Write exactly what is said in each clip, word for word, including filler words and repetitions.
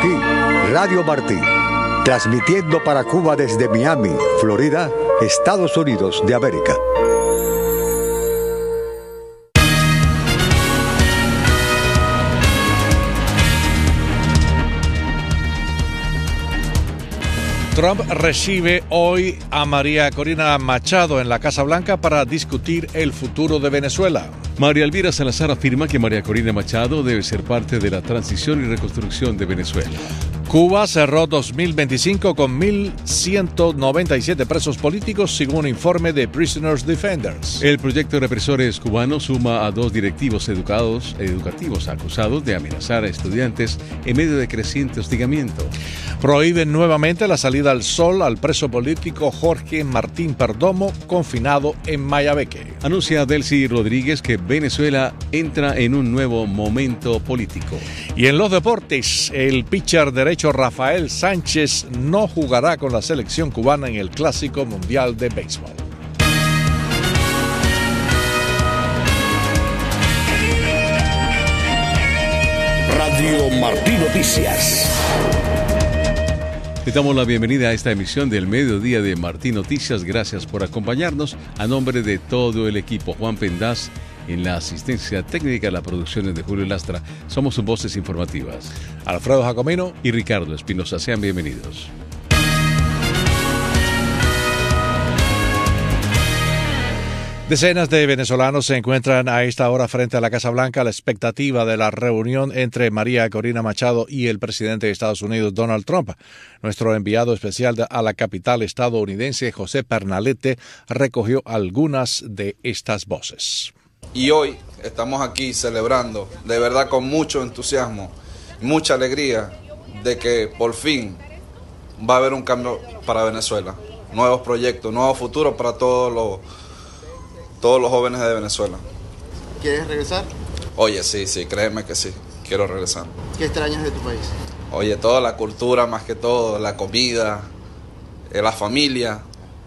aquí, Radio Martí, transmitiendo para Cuba desde Miami, Florida, Estados Unidos de América. Trump recibe hoy a María Corina Machado en la Casa Blanca para discutir el futuro de Venezuela. María Elvira Salazar afirma que María Corina Machado debe ser parte de la transición y reconstrucción de Venezuela. Cuba cerró dos mil veinticinco con mil ciento noventa y siete presos políticos, según un informe de Prisoners Defenders. El proyecto de represores cubano suma a dos directivos educados, educativos acusados de amenazar a estudiantes en medio de creciente hostigamiento. Prohíben nuevamente la salida al sol al preso político Jorge Martín Perdomo, confinado en Mayabeque. Anuncia Delcy Rodríguez que Venezuela entra en un nuevo momento político. Y en los deportes, el pitcher derecho Rafael Sánchez no jugará con la selección cubana en el Clásico Mundial de Béisbol. Radio Martí Noticias. Le damos la bienvenida a esta emisión del mediodía de Martí Noticias. Gracias por acompañarnos. A nombre de todo el equipo, Juan Pendaz en la asistencia técnica, la producción es de Julio Lastra. Somos sus voces informativas, Alfredo Jacomino y Ricardo Espinosa. Sean bienvenidos. Decenas de venezolanos se encuentran a esta hora frente a la Casa Blanca a la expectativa de la reunión entre María Corina Machado y el presidente de Estados Unidos, Donald Trump. Nuestro enviado especial a la capital estadounidense, José Pernalete, recogió algunas de estas voces. Y hoy estamos aquí celebrando, de verdad con mucho entusiasmo, mucha alegría, de que por fin va a haber un cambio para Venezuela. Nuevos proyectos, nuevos futuros para todos los, todos los jóvenes de Venezuela. ¿Quieres regresar? Oye, sí, sí, créeme que sí, quiero regresar. ¿Qué extrañas de tu país? Oye, toda la cultura más que todo, la comida, eh, la familia.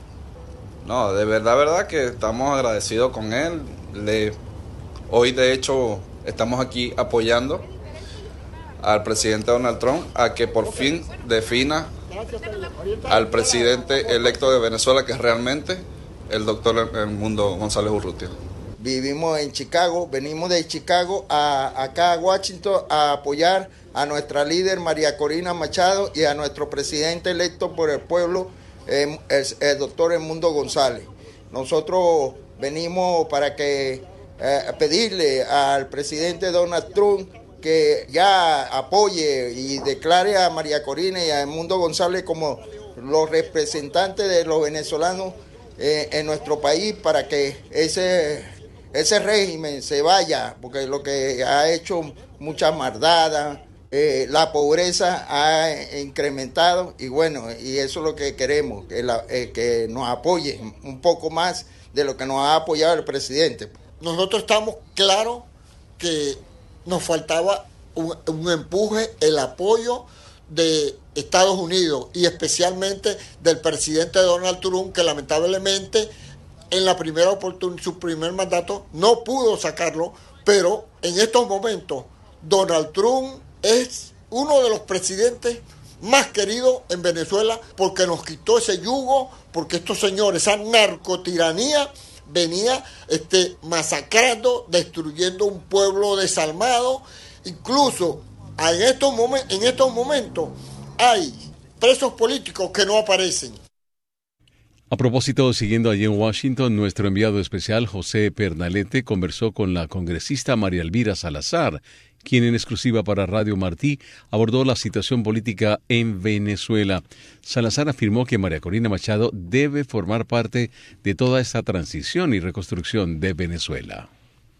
No, de verdad, verdad que estamos agradecidos con él. Le, hoy de hecho estamos aquí apoyando al presidente Donald Trump a que por fin defina al presidente electo de Venezuela, que es realmente el doctor Edmundo González Urrutia. Vivimos en Chicago, venimos de Chicago a, acá a Washington a apoyar a nuestra líder María Corina Machado y a nuestro presidente electo por el pueblo, eh, el, el doctor Edmundo González. Nosotros venimos para que eh, pedirle al presidente Donald Trump que ya apoye y declare a María Corina y a Edmundo González como los representantes de los venezolanos eh, en nuestro país, para que ese, ese régimen se vaya, porque lo que ha hecho mucha maldad, eh, la pobreza ha incrementado, y bueno, y eso es lo que queremos, que, la, eh, que nos apoyen un poco más de lo que nos ha apoyado el presidente. Nosotros estamos claros que nos faltaba un, un empuje, el apoyo de Estados Unidos y especialmente del presidente Donald Trump, que lamentablemente en la primera oportunidad, su primer mandato, no pudo sacarlo, pero en estos momentos Donald Trump es uno de los presidentes más queridos en Venezuela, porque nos quitó ese yugo, porque estos señores, esa narcotiranía venía este, masacrando, destruyendo un pueblo desalmado. Incluso en estos, momen- en estos momentos hay presos políticos que no aparecen. A propósito, siguiendo allí en Washington, nuestro enviado especial José Pernalete conversó con la congresista María Elvira Salazar, quien en exclusiva para Radio Martí abordó la situación política en Venezuela. Salazar afirmó que María Corina Machado debe formar parte de toda esta transición y reconstrucción de Venezuela.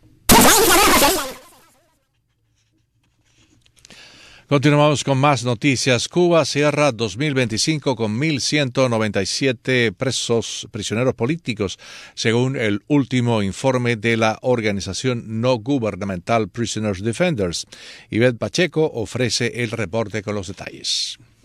Continuamos con más noticias. Cuba cierra dos mil veinticinco con mil ciento noventa y siete presos, prisioneros políticos, según el último informe de la organización no gubernamental Prisoners Defenders. Ivette Pacheco ofrece el reporte con los detalles.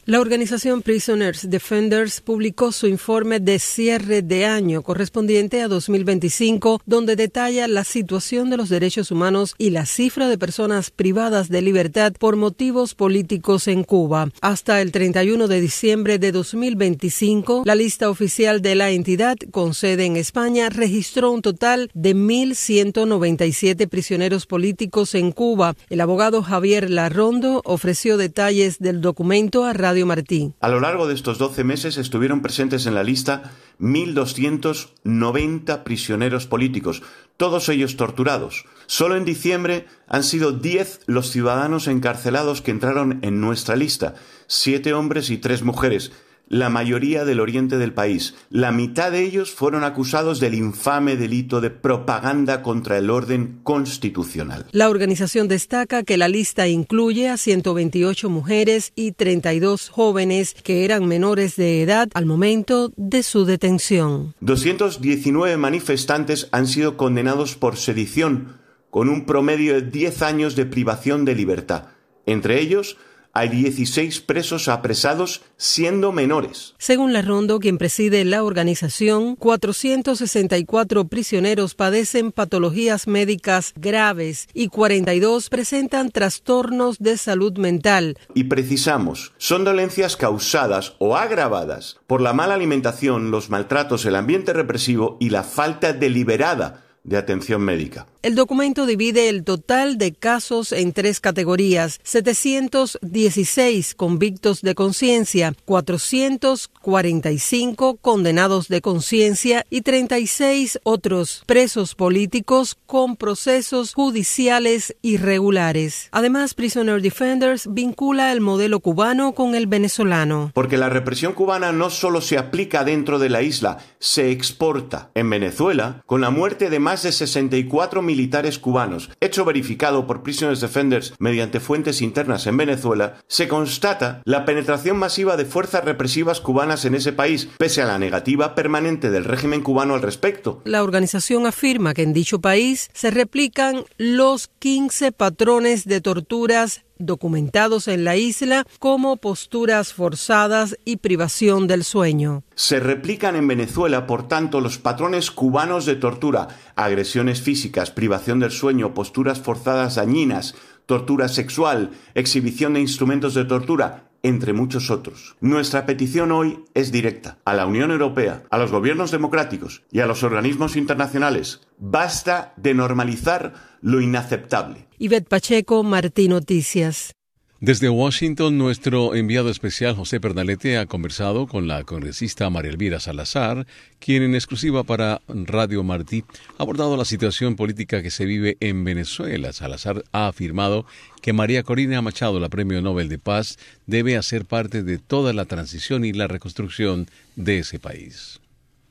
La organización Prisoners Defenders publicó su informe de cierre de año correspondiente a dos mil veinticinco, donde detalla la situación de los derechos humanos y la cifra de personas privadas de libertad por motivos políticos en Cuba. Hasta el treinta y uno de diciembre de dos mil veinticinco, la lista oficial de la entidad, con sede en España, registró un total de mil ciento noventa y siete prisioneros políticos en Cuba. El abogado Javier Larrondo ofreció detalles del documento a Radio Martí. A lo largo de estos doce meses estuvieron presentes en la lista mil doscientos noventa prisioneros políticos, todos ellos torturados. Solo en diciembre han sido diez los ciudadanos encarcelados que entraron en nuestra lista, siete hombres y tres mujeres, la mayoría del oriente del país. La mitad de ellos fueron acusados del infame delito de propaganda contra el orden constitucional. La organización destaca que la lista incluye a ciento veintiocho mujeres y treinta y dos jóvenes que eran menores de edad al momento de su detención. doscientos diecinueve manifestantes han sido condenados por sedición, con un promedio de diez años de privación de libertad. Entre ellos, hay dieciséis presos apresados siendo menores. Según Larrondo, quien preside la organización, cuatrocientos sesenta y cuatro prisioneros padecen patologías médicas graves y cuarenta y dos presentan trastornos de salud mental. Y precisamos, son dolencias causadas o agravadas por la mala alimentación, los maltratos, el ambiente represivo y la falta deliberada de atención médica. El documento divide el total de casos en tres categorías: setecientos dieciséis convictos de conciencia, cuatrocientos cuarenta y cinco condenados de conciencia y treinta y seis otros presos políticos con procesos judiciales irregulares. Además, Prisoner Defenders vincula el modelo cubano con el venezolano. Porque la represión cubana no solo se aplica dentro de la isla, se exporta. En Venezuela, con la muerte de más de sesenta y cuatro militares cubanos, hecho verificado por Prisoners Defenders mediante fuentes internas en Venezuela, se constata la penetración masiva de fuerzas represivas cubanas en ese país, pese a la negativa permanente del régimen cubano al respecto. La organización afirma que en dicho país se replican los quince patrones de torturas documentados en la isla, como posturas forzadas y privación del sueño. Se replican en Venezuela, por tanto, los patrones cubanos de tortura: agresiones físicas, privación del sueño, posturas forzadas dañinas, tortura sexual, exhibición de instrumentos de tortura, entre muchos otros. Nuestra petición hoy es directa a la Unión Europea, a los gobiernos democráticos y a los organismos internacionales. Basta de normalizar lo inaceptable. Ivette Pacheco, Martí Noticias. Desde Washington, nuestro enviado especial José Pernalete ha conversado con la congresista María Elvira Salazar, quien en exclusiva para Radio Martí ha abordado la situación política que se vive en Venezuela. Salazar ha afirmado que María Corina Machado, la Premio Nobel de Paz, debe hacer parte de toda la transición y la reconstrucción de ese país.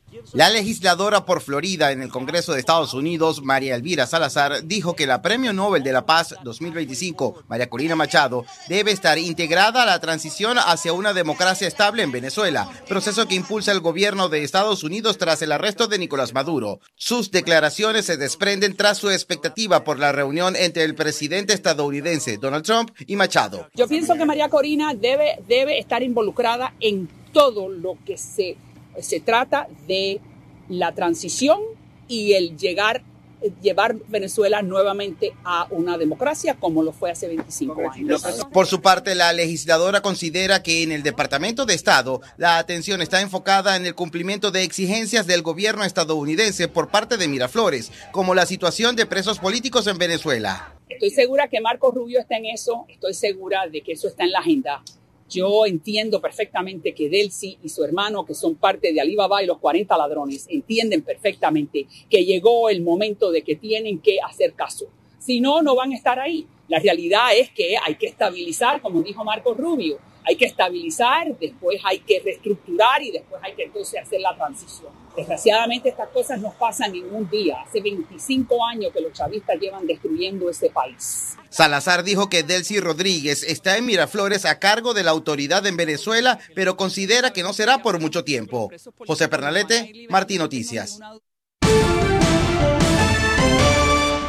La legisladora por Florida en el Congreso de Estados Unidos, María Elvira Salazar, dijo que la Premio Nobel de la Paz dos mil veinticinco, María Corina Machado, debe estar integrada a la transición hacia una democracia estable en Venezuela, proceso que impulsa el gobierno de Estados Unidos tras el arresto de Nicolás Maduro. Sus declaraciones se desprenden tras su expectativa por la reunión entre el presidente estadounidense Donald Trump y Machado. Yo pienso que María Corina debe, debe estar involucrada en todo lo que se Se trata de la transición y el llegar, llevar Venezuela nuevamente a una democracia como lo fue hace veinticinco años. Por su parte, la legisladora considera que en el Departamento de Estado la atención está enfocada en el cumplimiento de exigencias del gobierno estadounidense por parte de Miraflores, como la situación de presos políticos en Venezuela. Estoy segura que Marco Rubio está en eso, estoy segura de que eso está en la agenda. Yo entiendo perfectamente que Delcy y su hermano, que son parte de Alibaba y los cuarenta ladrones, entienden perfectamente que llegó el momento de que tienen que hacer caso. Si no, no van a estar ahí. La realidad es que hay que estabilizar, como dijo Marco Rubio, hay que estabilizar, después hay que reestructurar y después hay que entonces hacer la transición. Desgraciadamente estas cosas no pasan en un día. Hace veinticinco años que los chavistas llevan destruyendo ese país. Salazar dijo que Delcy Rodríguez está en Miraflores a cargo de la autoridad en Venezuela, pero considera que no será por mucho tiempo. José Pernalete, Martí Noticias.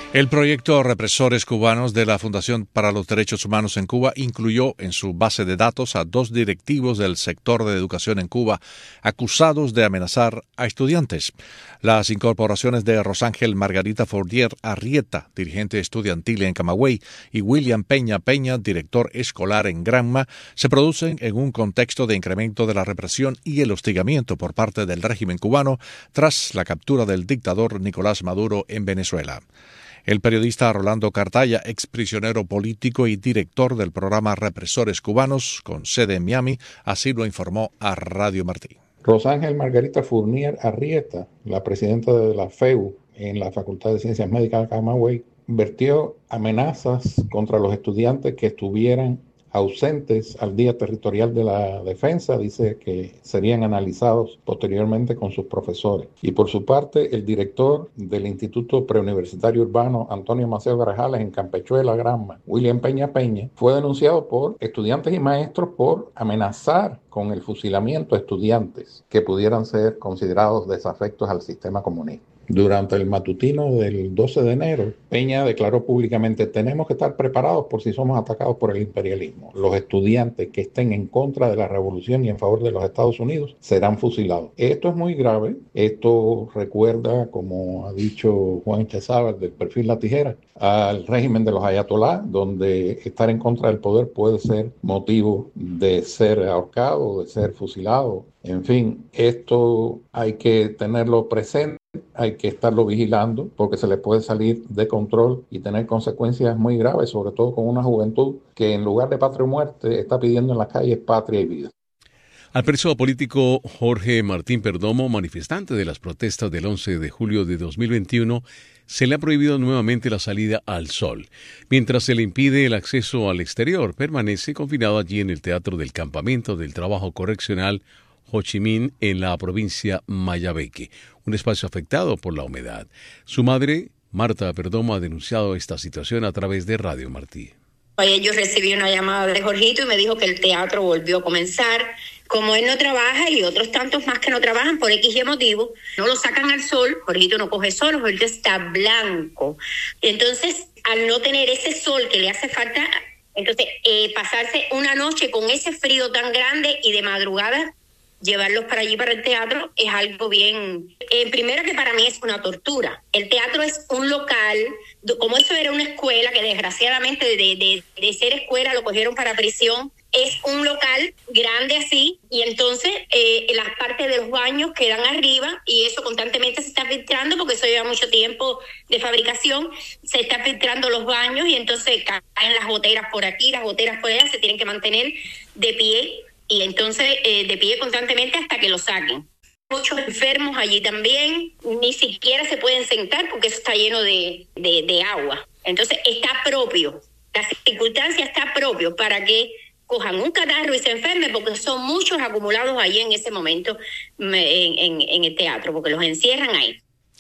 El proyecto Represores Cubanos de la Fundación para los Derechos Humanos en Cuba incluyó en su base de datos a dos directivos del sector de educación en Cuba acusados de amenazar a estudiantes. Las incorporaciones de Rosángel Margarita Fournier Arrieta, dirigente estudiantil en Camagüey, y William Peña Peña, director escolar en Granma, se producen en un contexto de incremento de la represión y el hostigamiento por parte del régimen cubano tras la captura del dictador Nicolás Maduro en Venezuela. El periodista Rolando Cartaya, exprisionero político y director del programa Represores Cubanos, con sede en Miami, así lo informó a Radio Martí. Rosángel Margarita Fournier Arrieta, la presidenta de la F E U en la Facultad de Ciencias Médicas de Camagüey, vertió amenazas contra los estudiantes que estuvieran ausentes al Día Territorial de la Defensa. Dice que serían analizados posteriormente con sus profesores. Y por su parte, el director del Instituto Preuniversitario Urbano, Antonio Maceo Grajales, en Campechuela, Granma, William Peña Peña, fue denunciado por estudiantes y maestros por amenazar con el fusilamiento a estudiantes que pudieran ser considerados desafectos al sistema comunista. Durante el matutino del doce de enero, Peña declaró públicamente: tenemos que estar preparados por si somos atacados por el imperialismo. Los estudiantes que estén en contra de la revolución y en favor de los Estados Unidos serán fusilados. Esto es muy grave. Esto recuerda, como ha dicho Juan Chezábal del perfil La Tijera, al régimen de los ayatolás, donde estar en contra del poder puede ser motivo de ser ahorcado, de ser fusilado. En fin, esto hay que tenerlo presente, hay que estarlo vigilando porque se le puede salir de control y tener consecuencias muy graves, sobre todo con una juventud que en lugar de patria o muerte está pidiendo en las calles patria y vida. Al preso político Jorge Martín Perdomo, manifestante de las protestas del once de julio de dos mil veintiuno, se le ha prohibido nuevamente la salida al sol. Mientras se le impide el acceso al exterior, permanece confinado allí en el Teatro del Campamento del Trabajo Correccional Ho Chi Minh, en la provincia Mayabeque, un espacio afectado por la humedad. Su madre, Marta Perdomo, ha denunciado esta situación a través de Radio Martí. Ayer yo recibí una llamada de Jorgito y me dijo que el teatro volvió a comenzar. Como él no trabaja y otros tantos más que no trabajan por X y motivo, no lo sacan al sol. Jorgito no coge sol, Jorgito está blanco. Entonces, al no tener ese sol que le hace falta, entonces eh, pasarse una noche con ese frío tan grande y de madrugada llevarlos para allí, para el teatro, es algo bien... Eh, primero que para mí es una tortura. El teatro es un local, como eso era una escuela, que desgraciadamente de, de, de ser escuela lo cogieron para prisión, es un local grande así, y entonces eh, las partes de los baños quedan arriba, y eso constantemente se está filtrando, porque eso lleva mucho tiempo de fabricación, se está filtrando los baños, y entonces caen las goteras por aquí, las goteras por allá, se tienen que mantener de pie, y entonces eh, de pie constantemente hasta que lo saquen. Muchos enfermos allí también, ni siquiera se pueden sentar porque eso está lleno de, de, de agua. Entonces está propio, la circunstancia está propio para que cojan un catarro y se enfermen, porque son muchos acumulados allí en ese momento en, en, en el teatro, porque los encierran ahí.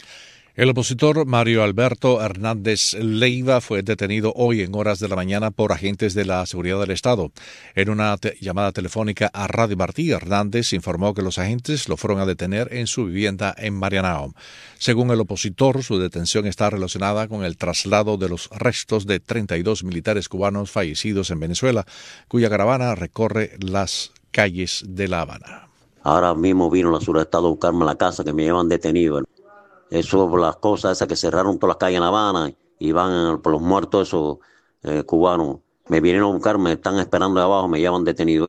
El opositor Mario Alberto Hernández Leiva fue detenido hoy en horas de la mañana por agentes de la Seguridad del Estado. En una te- llamada telefónica a Radio Martí, Hernández informó que los agentes lo fueron a detener en su vivienda en Marianao. Según el opositor, su detención está relacionada con el traslado de los restos de treinta y dos militares cubanos fallecidos en Venezuela, cuya caravana recorre las calles de La Habana. Ahora mismo vino la Seguridad del Estado a buscarme a la casa, que me llevan detenido. Eso por las cosas esas que cerraron todas las calles en La Habana y van por los muertos esos eh, cubanos. Me vinieron a buscar, me están esperando de abajo, me llevan detenido.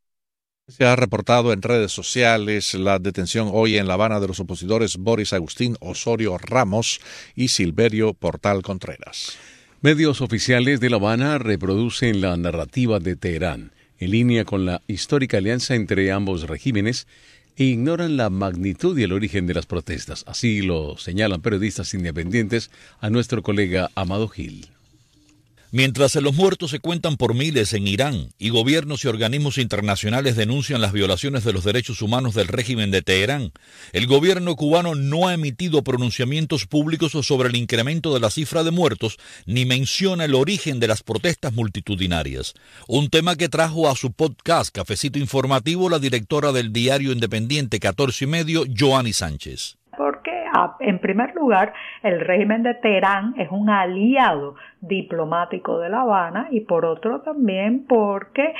Se ha reportado en redes sociales la detención hoy en La Habana de los opositores Boris Agustín Osorio Ramos y Silverio Portal Contreras. Medios oficiales de La Habana reproducen la narrativa de Teherán, en línea con la histórica alianza entre ambos regímenes, e ignoran la magnitud y el origen de las protestas. Así lo señalan periodistas independientes a nuestro colega Amado Gil. Mientras los muertos se cuentan por miles en Irán y gobiernos y organismos internacionales denuncian las violaciones de los derechos humanos del régimen de Teherán, el gobierno cubano no ha emitido pronunciamientos públicos sobre el incremento de la cifra de muertos ni menciona el origen de las protestas multitudinarias. Un tema que trajo a su podcast Cafecito Informativo la directora del diario independiente catorce y medio, Joanny Sánchez. ¿Por qué en primer lugar, el régimen de Teherán es un aliado diplomático de La Habana y por otro también porque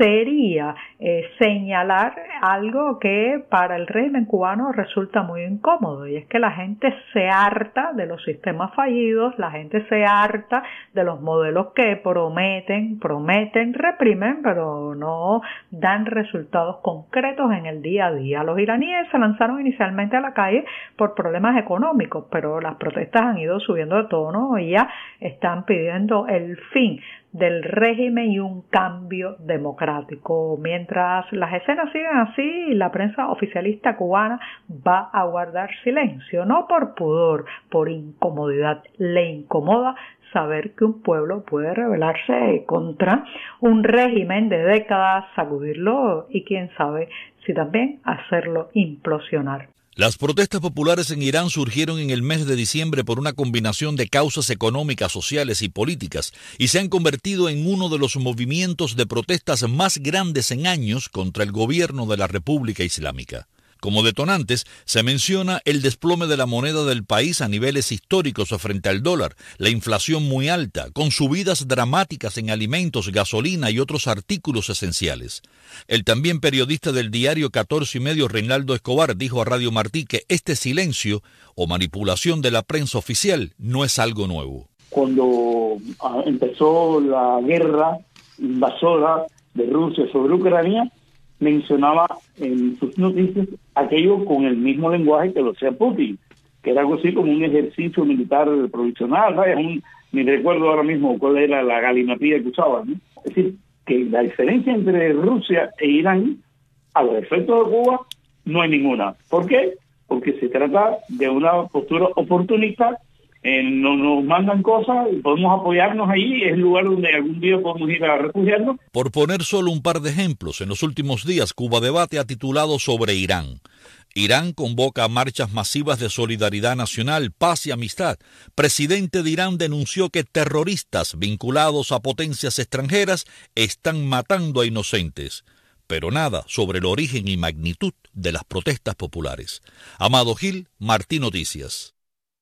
sería eh, señalar algo que para el régimen cubano resulta muy incómodo, y es que la gente se harta de los sistemas fallidos, la gente se harta de los modelos que prometen, prometen, reprimen, pero no dan resultados concretos en el día a día. Los iraníes se lanzaron inicialmente a la calle por problemas económicos, pero las protestas han ido subiendo de tono y ya están pidiendo el fin del régimen y un cambio democrático. Mientras las escenas siguen así, la prensa oficialista cubana va a guardar silencio, no por pudor, por incomodidad. Le incomoda saber que un pueblo puede rebelarse contra un régimen de décadas, sacudirlo y quién sabe si también hacerlo implosionar. Las protestas populares en Irán surgieron en el mes de diciembre por una combinación de causas económicas, sociales y políticas y se han convertido en uno de los movimientos de protestas más grandes en años contra el gobierno de la República Islámica. Como detonantes, se menciona el desplome de la moneda del país a niveles históricos frente al dólar, la inflación muy alta, con subidas dramáticas en alimentos, gasolina y otros artículos esenciales. El también periodista del diario catorce y medio, Reinaldo Escobar, dijo a Radio Martí que este silencio o manipulación de la prensa oficial no es algo nuevo. Cuando empezó la guerra invasora de Rusia sobre Ucrania, mencionaba en sus noticias aquello con el mismo lenguaje que lo hacía Putin, que era algo así como un ejercicio militar provisional, ¿sabes? Un, ni recuerdo ahora mismo cuál era la galimatía que usaba, ¿no? Es decir, que la diferencia entre Rusia e Irán, a los efectos de Cuba, no hay ninguna. ¿Por qué? Porque se trata de una postura oportunista. Eh, no, nos mandan cosas, podemos apoyarnos ahí, es el lugar donde algún día podemos ir a refugiarnos. Por poner solo un par de ejemplos, en los últimos días Cuba Debate ha titulado sobre Irán. Irán convoca marchas masivas de solidaridad nacional, paz y amistad. Presidente de Irán denunció que terroristas vinculados a potencias extranjeras están matando a inocentes. Pero nada sobre el origen y magnitud de las protestas populares. Amado Gil, Martí Noticias.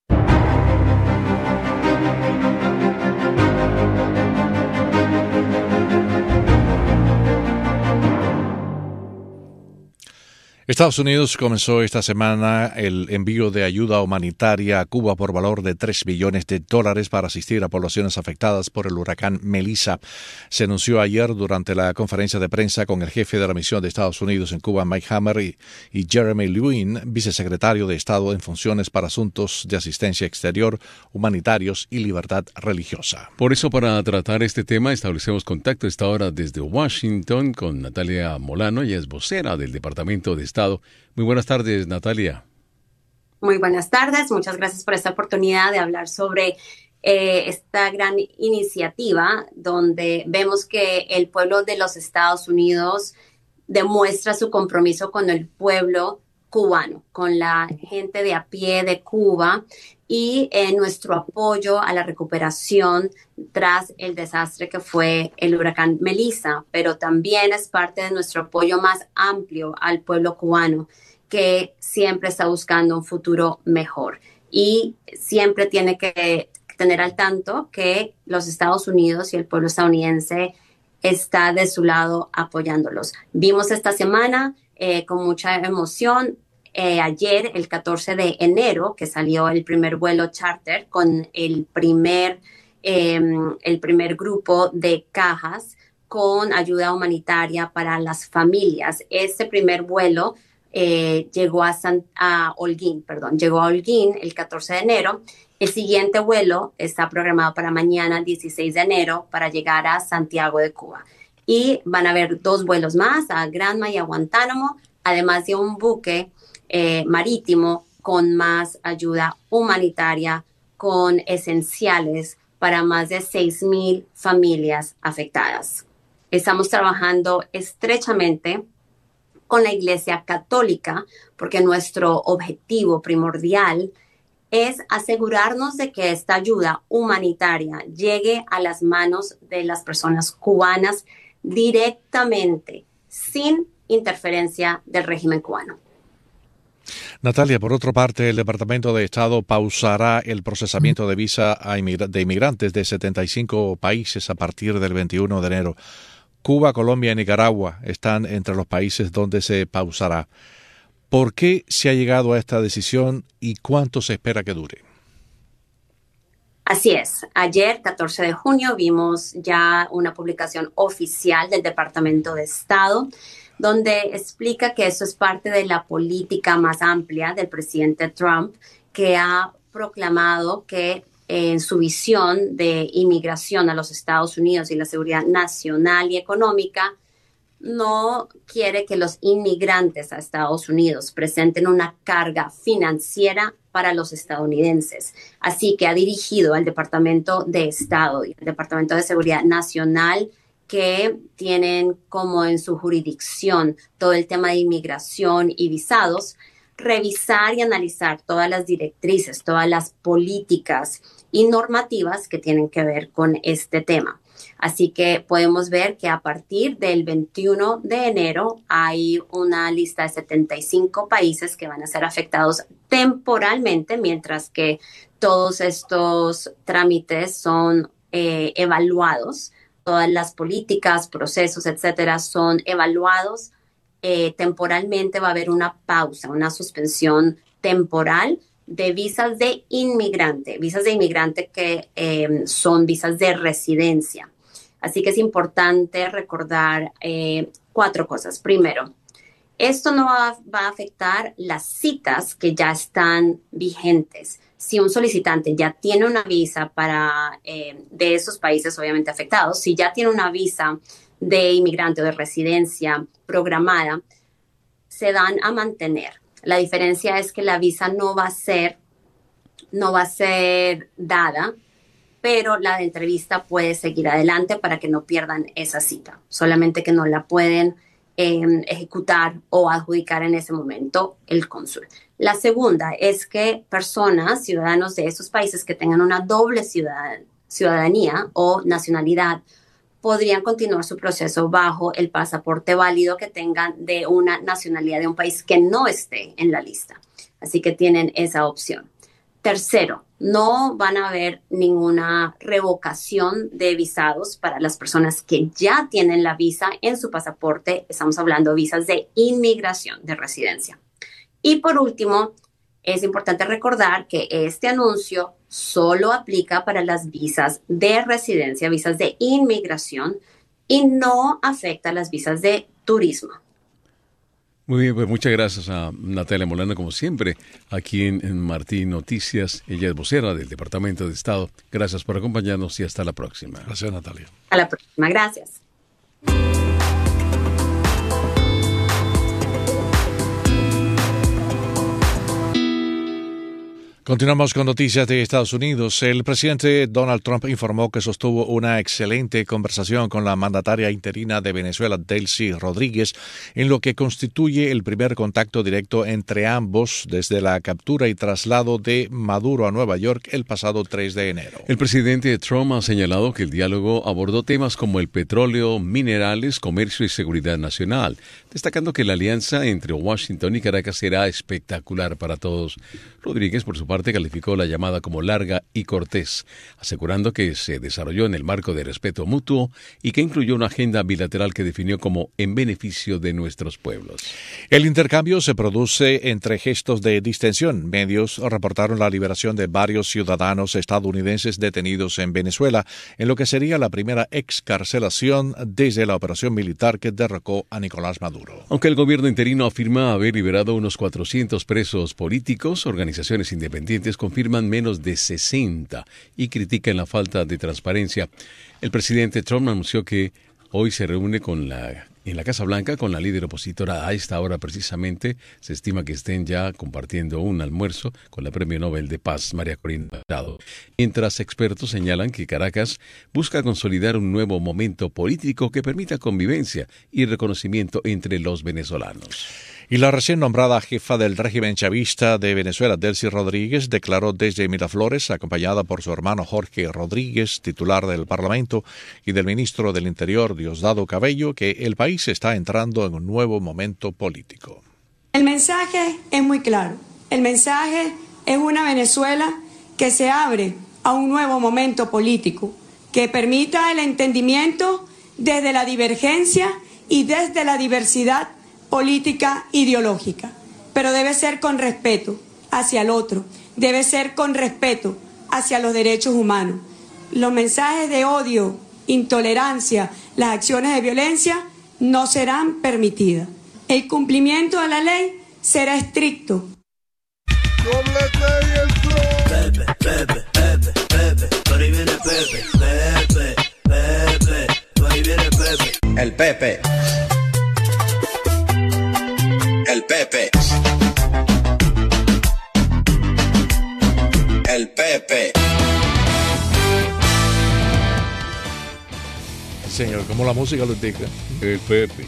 Estados Unidos comenzó esta semana el envío de ayuda humanitaria a Cuba por valor de tres billones de dólares para asistir a poblaciones afectadas por el huracán Melissa. Se anunció ayer durante la conferencia de prensa con el jefe de la misión de Estados Unidos en Cuba, Mike Hammer, y, y Jeremy Lewin, vicesecretario de Estado en funciones para asuntos de asistencia exterior, humanitarios y libertad religiosa. Por eso, para tratar este tema, establecemos contacto esta hora desde Washington con Natalia Molano. Ella es vocera del Departamento de Estado. Muy buenas tardes, Natalia. Muy buenas tardes, muchas gracias por esta oportunidad de hablar sobre eh, esta gran iniciativa donde vemos que el pueblo de los Estados Unidos demuestra su compromiso con el pueblo cubano, con la gente de a pie de Cuba y eh, nuestro apoyo a la recuperación tras el desastre que fue el huracán Melissa, pero también es parte de nuestro apoyo más amplio al pueblo cubano que siempre está buscando un futuro mejor y siempre tiene que tener al tanto que los Estados Unidos y el pueblo estadounidense está de su lado apoyándolos. Vimos esta semana eh, con mucha emoción eh, ayer, el catorce de enero, que salió el primer vuelo charter con el primer, eh, el primer grupo de cajas con ayuda humanitaria para las familias. Este primer vuelo eh, llegó a, San, a Holguín, perdón, llegó a Holguín el catorce de enero. El siguiente vuelo está programado para mañana, dieciséis de enero, para llegar a Santiago de Cuba. Y van a haber dos vuelos más a Granma y a Guantánamo, además de un buque eh, marítimo con más ayuda humanitaria, con esenciales para más de seis mil familias afectadas. Estamos trabajando estrechamente con la Iglesia Católica porque nuestro objetivo primordial es asegurarnos de que esta ayuda humanitaria llegue a las manos de las personas cubanas directamente, sin interferencia del régimen cubano. Natalia, por otra parte, el Departamento de Estado pausará el procesamiento de visa a inmigra- de inmigrantes de setenta y cinco países a partir del veintiuno de enero. Cuba, Colombia y Nicaragua están entre los países donde se pausará. ¿Por qué se ha llegado a esta decisión y cuánto se espera que dure? Así es. Ayer, catorce de junio, vimos ya una publicación oficial del Departamento de Estado donde explica que eso es parte de la política más amplia del presidente Trump, que ha proclamado que en su visión de inmigración a los Estados Unidos y la seguridad nacional y económica, no quiere que los inmigrantes a Estados Unidos presenten una carga financiera para los estadounidenses. Así que ha dirigido al Departamento de Estado y al Departamento de Seguridad Nacional, que tienen como en su jurisdicción todo el tema de inmigración y visados, revisar y analizar todas las directrices, todas las políticas y normativas que tienen que ver con este tema. Así que podemos ver que a partir del veintiuno de enero hay una lista de setenta y cinco países que van a ser afectados temporalmente, mientras que todos estos trámites son eh, evaluados. Todas las políticas, procesos, etcétera, son evaluados eh, temporalmente. Va a haber una pausa, una suspensión temporal de visas de inmigrante, visas de inmigrante que eh, son visas de residencia. Así que es importante recordar eh, cuatro cosas. Primero, esto no va, va a afectar las citas que ya están vigentes. Si un solicitante ya tiene una visa para eh, de esos países obviamente afectados, si ya tiene una visa de inmigrante o de residencia programada, se dan a mantener. La diferencia es que la visa no va a ser, no va a ser dada, pero la de entrevista puede seguir adelante para que no pierdan esa cita. Solamente que no la pueden eh, ejecutar o adjudicar en ese momento el cónsul. La segunda es que personas, ciudadanos de esos países que tengan una doble ciudadan- ciudadanía o nacionalidad, podrían continuar su proceso bajo el pasaporte válido que tengan de una nacionalidad de un país que no esté en la lista. Así que tienen esa opción. Tercero, no van a haber ninguna revocación de visados para las personas que ya tienen la visa en su pasaporte. Estamos hablando de visas de inmigración, de residencia. Y por último, es importante recordar que este anuncio solo aplica para las visas de residencia, visas de inmigración, y no afecta a las visas de turismo. Muy bien, pues muchas gracias a Natalia Molano, como siempre, aquí en, en Martí Noticias. Ella es vocera del Departamento de Estado. Gracias por acompañarnos y hasta la próxima. Gracias, Natalia. A la próxima, gracias. Continuamos con noticias de Estados Unidos. El presidente Donald Trump informó que sostuvo una excelente conversación con la mandataria interina de Venezuela, Delcy Rodríguez, en lo que constituye el primer contacto directo entre ambos desde la captura y traslado de Maduro a Nueva York el pasado tres de enero. El presidente Trump ha señalado que el diálogo abordó temas como el petróleo, minerales, comercio y seguridad nacional, destacando que la alianza entre Washington y Caracas será espectacular para todos. Rodríguez, por su parte, calificó la llamada como larga y cortés, asegurando que se desarrolló en el marco de respeto mutuo y que incluyó una agenda bilateral que definió como en beneficio de nuestros pueblos. El intercambio se produce entre gestos de distensión. Medios reportaron la liberación de varios ciudadanos estadounidenses detenidos en Venezuela, en lo que sería la primera excarcelación desde la operación militar que derrocó a Nicolás Maduro. Aunque el gobierno interino afirma haber liberado unos cuatrocientos presos políticos, organizaciones independientes confirman menos de sesenta y critican la falta de transparencia. El presidente Trump anunció que hoy se reúne con la, en la Casa Blanca con la líder opositora. A esta hora precisamente se estima que estén ya compartiendo un almuerzo con la Premio Nobel de Paz, María Corina Machado. Mientras expertos señalan que Caracas busca consolidar un nuevo momento político que permita convivencia y reconocimiento entre los venezolanos. Y la recién nombrada jefa del régimen chavista de Venezuela, Delcy Rodríguez, declaró desde Miraflores, acompañada por su hermano Jorge Rodríguez, titular del Parlamento, y del ministro del Interior, Diosdado Cabello, que el país está entrando en un nuevo momento político. El mensaje es muy claro. El mensaje es una Venezuela que se abre a un nuevo momento político, que permita el entendimiento desde la divergencia y desde la diversidad política ideológica, pero debe ser con respeto hacia el otro, debe ser con respeto hacia los derechos humanos. Los mensajes de odio, intolerancia, las acciones de violencia no serán permitidas. El cumplimiento de la ley será estricto. Pepe, Pepe, Pepe, Pepe, por ahí viene Pepe, Pepe, Pepe, por ahí viene Pepe. El Pepe. El Pepe. El Pepe. Señor, como la música lo indica. El Pepe.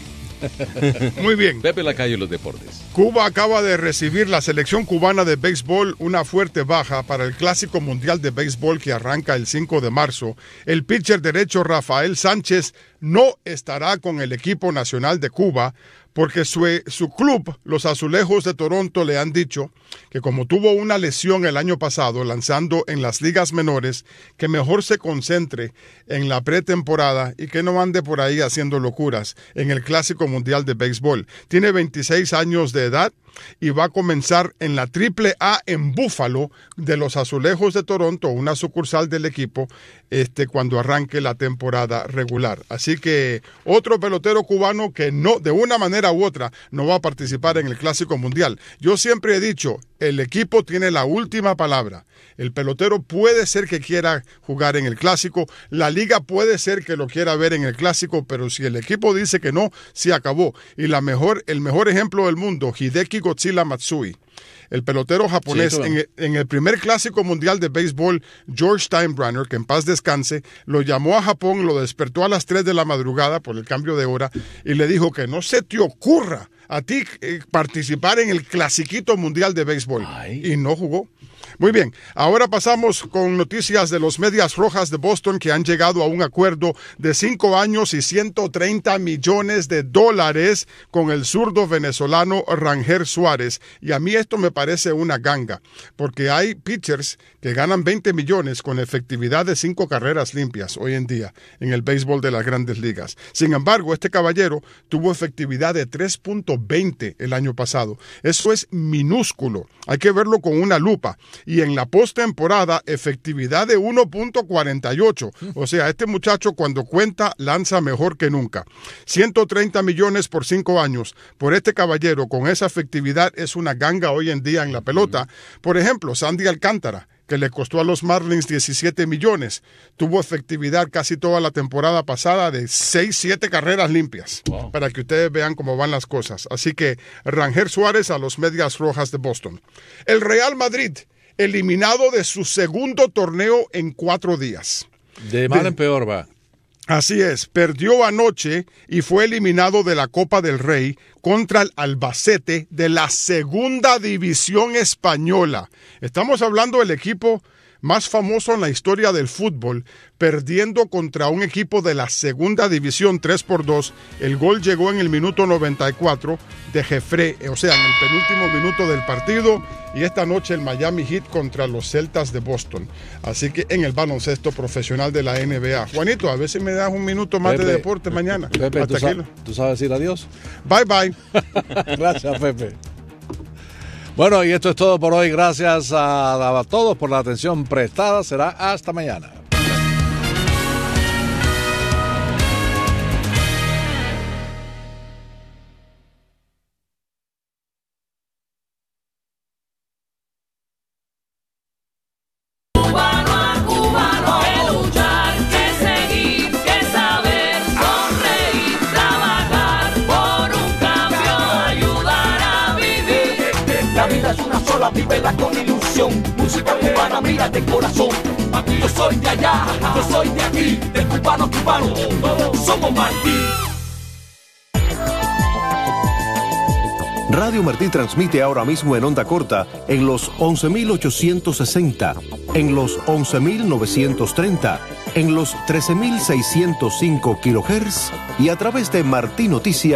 Muy bien. Pepe Lacayo, los deportes. Cuba acaba de recibir la selección cubana de béisbol una fuerte baja para el Clásico Mundial de Béisbol que arranca el cinco de marzo. El pitcher derecho Rafael Sánchez no estará con el equipo nacional de Cuba porque su, su club, los Azulejos de Toronto, le han dicho que como tuvo una lesión el año pasado lanzando en las ligas menores, que mejor se concentre en la pretemporada y que no ande por ahí haciendo locuras en el Clásico Mundial de Béisbol. Tiene veintiséis años de edad y va a comenzar en la Triple A en Búfalo de los Azulejos de Toronto, una sucursal del equipo, este, cuando arranque la temporada regular. Así que otro pelotero cubano que no, de una manera u otra, no va a participar en el Clásico Mundial. Yo siempre he dicho, el equipo tiene la última palabra. El pelotero puede ser que quiera jugar en el Clásico, la liga puede ser que lo quiera ver en el Clásico, pero si el equipo dice que no, se acabó. Y la mejor, el mejor ejemplo del mundo, Hideki Godzilla Matsui, el pelotero japonés, sí, en, el, en el primer Clásico Mundial de Béisbol, George Steinbrenner, que en paz descanse, lo llamó a Japón, lo despertó a las tres de la madrugada por el cambio de hora y le dijo que no se te ocurra a ti eh, participar en el Clasiquito Mundial de Béisbol. Ay. Y no jugó. Muy bien, ahora pasamos con noticias de los Medias Rojas de Boston que han llegado a un acuerdo de cinco años y ciento treinta millones de dólares con el zurdo venezolano Ranger Suárez. Y a mí esto me parece una ganga, porque hay pitchers que ganan veinte millones con efectividad de cinco carreras limpias hoy en día en el béisbol de las grandes ligas. Sin embargo, este caballero tuvo efectividad de tres punto veinte el año pasado. Eso es minúsculo, hay que verlo con una lupa. Y en la postemporada, efectividad de uno punto cuarenta y ocho. O sea, este muchacho cuando cuenta, lanza mejor que nunca. ciento treinta millones por cinco años. Por este caballero, con esa efectividad, es una ganga hoy en día en la pelota. Por ejemplo, Sandy Alcántara, que le costó a los Marlins diecisiete millones. Tuvo efectividad casi toda la temporada pasada de seis, siete carreras limpias. Wow. Para que ustedes vean cómo van las cosas. Así que Ranger Suárez a los Medias Rojas de Boston. El Real Madrid, eliminado de su segundo torneo en cuatro días. De mal en peor va. Así es, perdió anoche y fue eliminado de la Copa del Rey contra el Albacete de la Segunda División Española. Estamos hablando del equipo más famoso en la historia del fútbol, perdiendo contra un equipo de la Segunda División tres por dos. El gol llegó en el minuto noventa y cuatro de Jeffrey, o sea, en el penúltimo minuto del partido. Y esta noche el Miami Heat contra los Celtas de Boston. Así que en el baloncesto profesional de la N B A. Juanito, a ver si me das un minuto más Pepe, de deporte mañana. Pepe, Hasta ¿tú, aquí. ¿tú sabes decir adiós? Bye, bye. Gracias, Pepe. Bueno, y esto es todo por hoy. Gracias a, a todos por la atención prestada. Será hasta mañana. Vívela con ilusión, música cubana, mira de corazón. Aquí yo soy de allá, yo soy de aquí, del cubano cubano, somos Martí. Radio Martí transmite ahora mismo en onda corta en los once mil ochocientos sesenta, en los once mil novecientos treinta, en los trece mil seiscientos cinco kilohertz y a través de Martí Noticias.